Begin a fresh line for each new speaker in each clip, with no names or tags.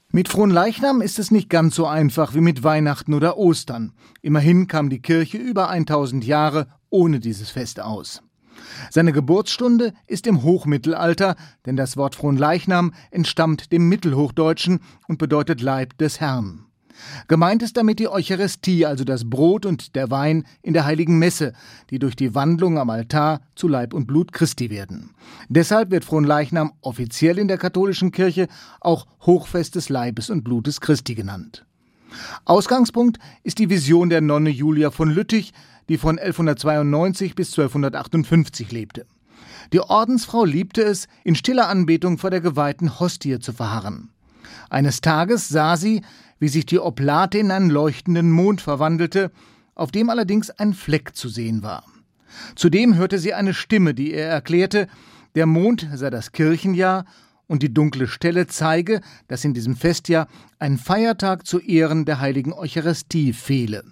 Mit Fronleichnam ist es nicht ganz so einfach wie mit Weihnachten oder Ostern. Immerhin kam die Kirche über 1000 Jahre ohne dieses Fest aus. Seine Geburtsstunde ist im Hochmittelalter, denn das Wort Fronleichnam entstammt dem Mittelhochdeutschen und bedeutet Leib des Herrn. Gemeint ist damit die Eucharistie, also das Brot und der Wein in der heiligen Messe, die durch die Wandlung am Altar zu Leib und Blut Christi werden. Deshalb wird Fronleichnam offiziell in der katholischen Kirche auch Hochfest des Leibes und Blutes Christi genannt. Ausgangspunkt ist die Vision der Nonne Julia von Lüttich, die von 1192 bis 1258 lebte. Die Ordensfrau liebte es, in stiller Anbetung vor der geweihten Hostie zu verharren. Eines Tages sah sie, wie sich die Oblate in einen leuchtenden Mond verwandelte, auf dem allerdings ein Fleck zu sehen war. Zudem hörte sie eine Stimme, die ihr erklärte, der Mond sei das Kirchenjahr und die dunkle Stelle zeige, dass in diesem Festjahr ein Feiertag zu Ehren der heiligen Eucharistie fehle.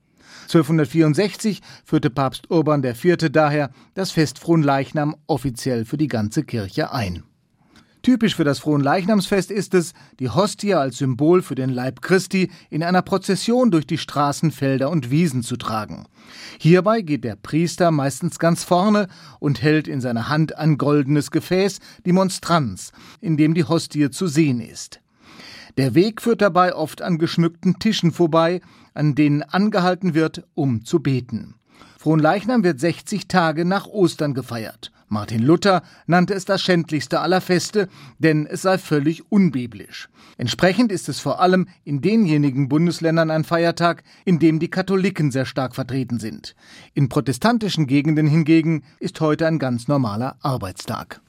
1264 führte Papst Urban IV. Daher das Fest Fronleichnam offiziell für die ganze Kirche ein. Typisch für das Fronleichnamsfest ist es, die Hostie als Symbol für den Leib Christi in einer Prozession durch die Straßen, Felder und Wiesen zu tragen. Hierbei geht der Priester meistens ganz vorne und hält in seiner Hand ein goldenes Gefäß, die Monstranz, in dem die Hostie zu sehen ist. Der Weg führt dabei oft an geschmückten Tischen vorbei, an denen angehalten wird, um zu beten. Fronleichnam wird 60 Tage nach Ostern gefeiert. Martin Luther nannte es das schändlichste aller Feste, denn es sei völlig unbiblisch. Entsprechend ist es vor allem in denjenigen Bundesländern ein Feiertag, in dem die Katholiken sehr stark vertreten sind. In protestantischen Gegenden hingegen ist heute ein ganz normaler Arbeitstag.